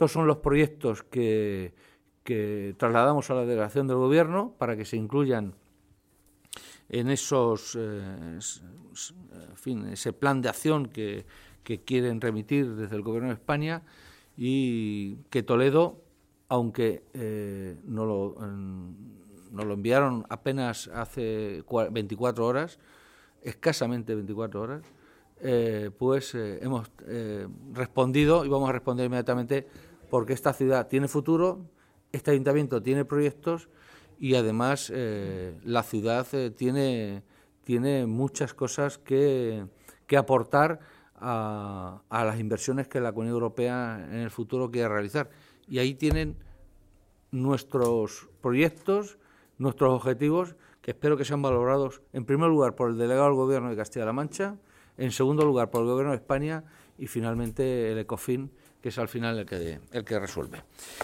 Estos son los proyectos que trasladamos a la delegación del Gobierno para que se incluyan en esos, ese plan de acción que quieren remitir desde el Gobierno de España, y que Toledo, aunque nos lo enviaron apenas hace 24 horas, escasamente 24 horas, hemos respondido y vamos a responder inmediatamente, porque esta ciudad tiene futuro, este ayuntamiento tiene proyectos y además la ciudad tiene muchas cosas que aportar a las inversiones que la Comunidad Europea en el futuro quiere realizar. Y ahí tienen nuestros proyectos, nuestros objetivos, que espero que sean valorados en primer lugar por el delegado del Gobierno de Castilla-La Mancha, en segundo lugar por el Gobierno de España y finalmente el ECOFIN, que es al final el que resuelve.